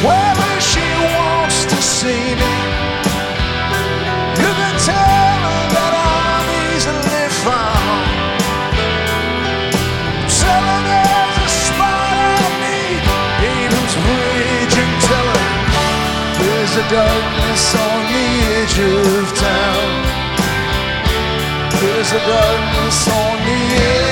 whether she wants to see me. You can tell her that I'm easily found. Tell her there's a spot I need, Eden's Bridge, and tell her there's a darkness on the edge of town. There's a darkness on the edge.